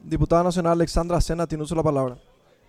Diputada Nacional Alexandra Sena tiene uso de la palabra.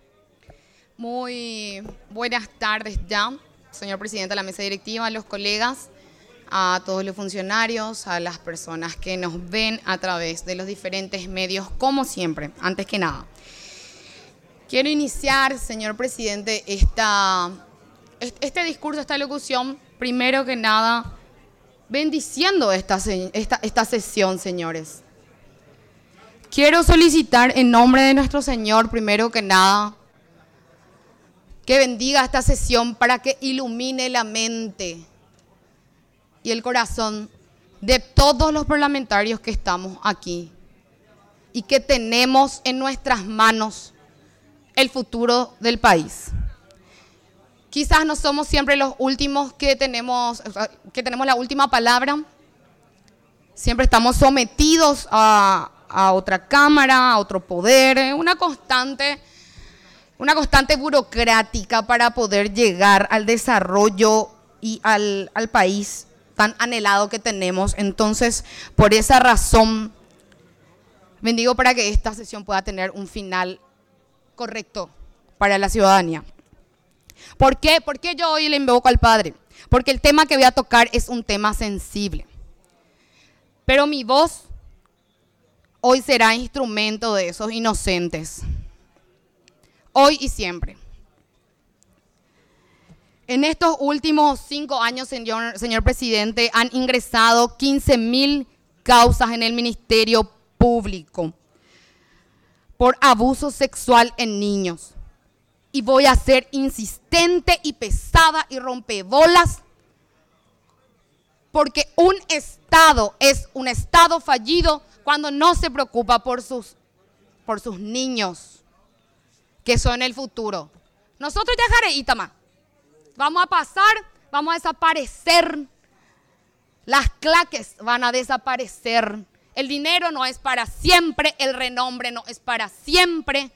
Muy buenas tardes ya, señor presidente de la mesa directiva, a los colegas, a todos los funcionarios, a las personas que nos ven a través de los diferentes medios, como siempre, antes que nada. Quiero iniciar, señor presidente, este discurso, esta locución, primero que nada, bendiciendo esta sesión, señores. Quiero solicitar en nombre de nuestro Señor, primero que nada, que bendiga esta sesión para que ilumine la mente y el corazón de todos los parlamentarios que estamos aquí y que tenemos en nuestras manos el futuro del país. Quizás no somos siempre los últimos que tenemos la última palabra. Siempre estamos sometidos a otra cámara, a otro poder, una constante burocrática para poder llegar al desarrollo y al país tan anhelado que tenemos. Entonces, por esa razón, bendigo para que esta sesión pueda tener un final correcto para la ciudadanía. ¿Por qué? ¿Por qué yo hoy le invoco al Padre? Porque el tema que voy a tocar es un tema sensible. Pero mi voz hoy será instrumento de esos inocentes. Hoy y siempre. En estos últimos 5 años, señor presidente, han ingresado 15.000 causas en el Ministerio Público por abuso sexual en niños. Y voy a ser insistente y pesada y rompebolas, porque un Estado es un Estado fallido cuando no se preocupa por sus niños, que son el futuro. Nosotros ya jareítama, vamos a pasar, vamos a desaparecer, las claques van a desaparecer, el dinero no es para siempre, el renombre no es para siempre.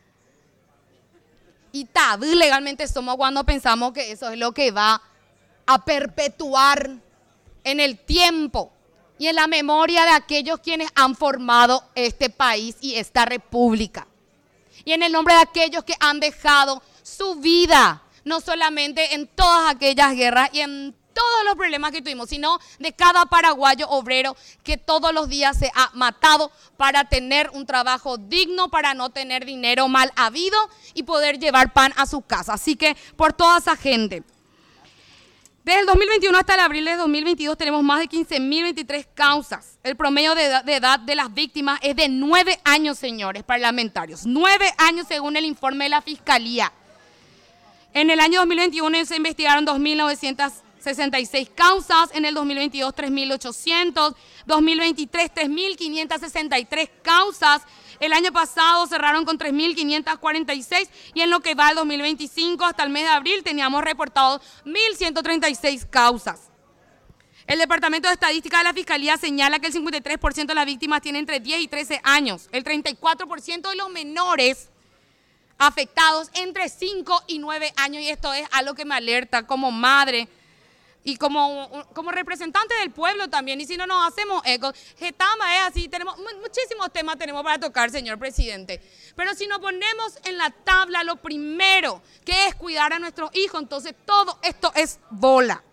Y tabú legalmente somos cuando pensamos que eso es lo que va a perpetuar en el tiempo y en la memoria de aquellos quienes han formado este país y esta república. Y en el nombre de aquellos que han dejado su vida, no solamente en todas aquellas guerras y en todos los problemas que tuvimos, sino de cada paraguayo obrero que todos los días se ha matado para tener un trabajo digno, para no tener dinero mal habido y poder llevar pan a su casa. Así que por toda esa gente. Desde el 2021 hasta el abril de 2022 tenemos más de 15.023 causas. El promedio de edad de las víctimas es de 9 años, señores parlamentarios. 9 años según el informe de la Fiscalía. En el año 2021 se investigaron 2.966 causas, en el 2022 3.800, 2023 3.563 causas, el año pasado cerraron con 3.546 y en lo que va del 2025 hasta el mes de abril teníamos reportados 1.136 causas. El Departamento de Estadística de la Fiscalía señala que el 53% de las víctimas tienen entre 10 y 13 años, el 34% de los menores afectados entre 5 y 9 años y esto es algo que me alerta como madre y como representante del pueblo también, y si no nos hacemos eco, Getama es así, tenemos muchísimos temas para tocar, señor presidente, pero si nos ponemos en la tabla lo primero que es cuidar a nuestros hijos, entonces todo esto es bola.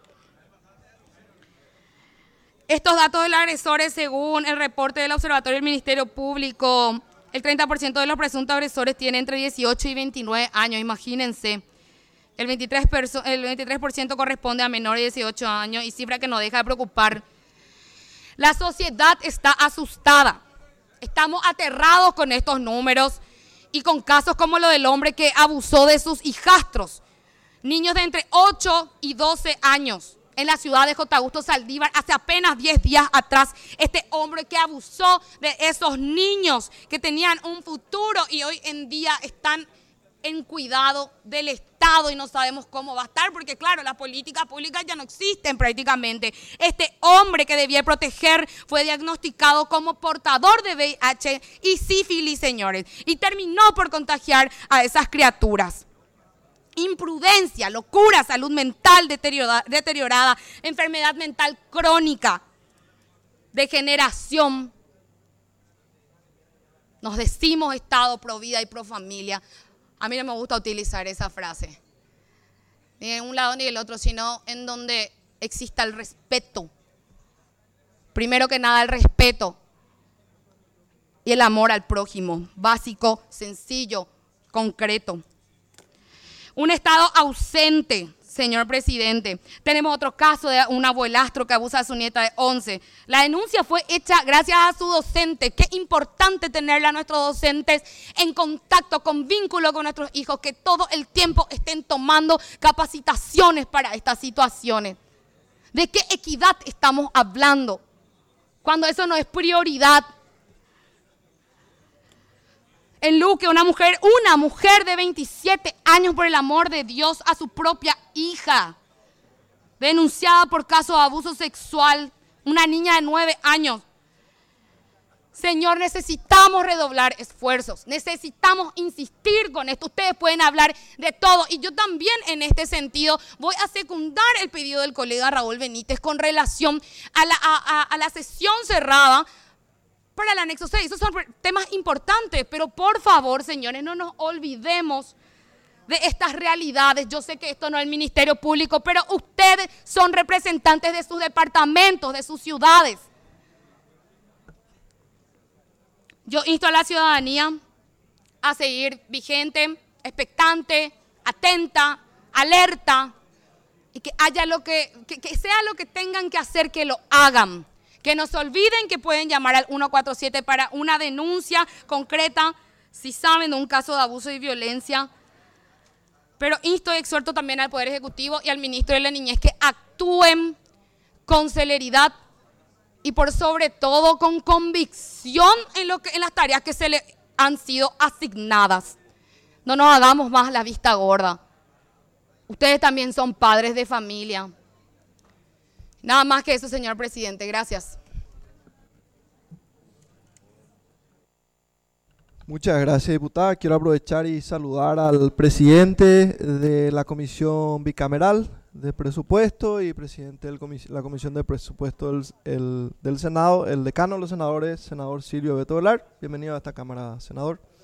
Estos datos de los agresores, según el reporte del Observatorio del Ministerio Público, el 30% de los presuntos agresores tiene entre 18 y 29 años, imagínense. El 23% corresponde a menores de 18 años y cifra que nos deja de preocupar. La sociedad está asustada. Estamos aterrados con estos números y con casos como lo del hombre que abusó de sus hijastros. Niños de entre 8 y 12 años en la ciudad de J. Augusto Saldívar hace apenas 10 días atrás. Este hombre que abusó de esos niños que tenían un futuro y hoy en día están en cuidado del Estado y no sabemos cómo va a estar porque claro, las políticas públicas ya no existen prácticamente. Este hombre que debía proteger fue diagnosticado como portador de VIH y sífilis, señores, y terminó por contagiar a esas criaturas. Imprudencia, locura, salud mental deteriorada, enfermedad mental crónica, degeneración. Nos decimos Estado pro vida y pro familia. A mí no me gusta utilizar esa frase. Ni de un lado ni del otro, sino en donde exista el respeto. Primero que nada, el respeto y el amor al prójimo. Básico, sencillo, concreto. Un Estado ausente, señor presidente. Tenemos otro caso de un abuelastro que abusa de su nieta de 11. La denuncia fue hecha gracias a su docente. Qué importante tenerle a nuestros docentes en contacto, con vínculo con nuestros hijos, que todo el tiempo estén tomando capacitaciones para estas situaciones. ¿De qué equidad estamos hablando? Cuando eso no es prioridad. En Luque, una mujer de 27 años, por el amor de Dios, a su propia hija, denunciada por caso de abuso sexual, una niña de 9 años. Señor, necesitamos redoblar esfuerzos, necesitamos insistir con esto. Ustedes pueden hablar de todo y yo también en este sentido voy a secundar el pedido del colega Raúl Benítez con relación a la sesión cerrada para el anexo 6. Esos son temas importantes, pero por favor, señores, no nos olvidemos de estas realidades. Yo sé que esto no es el Ministerio Público, pero ustedes son representantes de sus departamentos, de sus ciudades. Yo insto a la ciudadanía a seguir vigente, expectante, atenta, alerta, y que haya que sea lo que tengan que hacer, que lo hagan. Que no se olviden que pueden llamar al 147 para una denuncia concreta si saben de un caso de abuso y violencia. Pero insto y exhorto también al Poder Ejecutivo y al Ministro de la Niñez que actúen con celeridad y por sobre todo con convicción en las tareas que se le han sido asignadas. No nos hagamos más la vista gorda. Ustedes también son padres de familia. Nada más que eso, señor presidente. Gracias. Muchas gracias, diputada. Quiero aprovechar y saludar al presidente de la Comisión Bicameral de Presupuesto y presidente de la Comisión de Presupuesto del Senado, el decano de los senadores, senador Silvio Beto Velar. Bienvenido a esta Cámara, senador.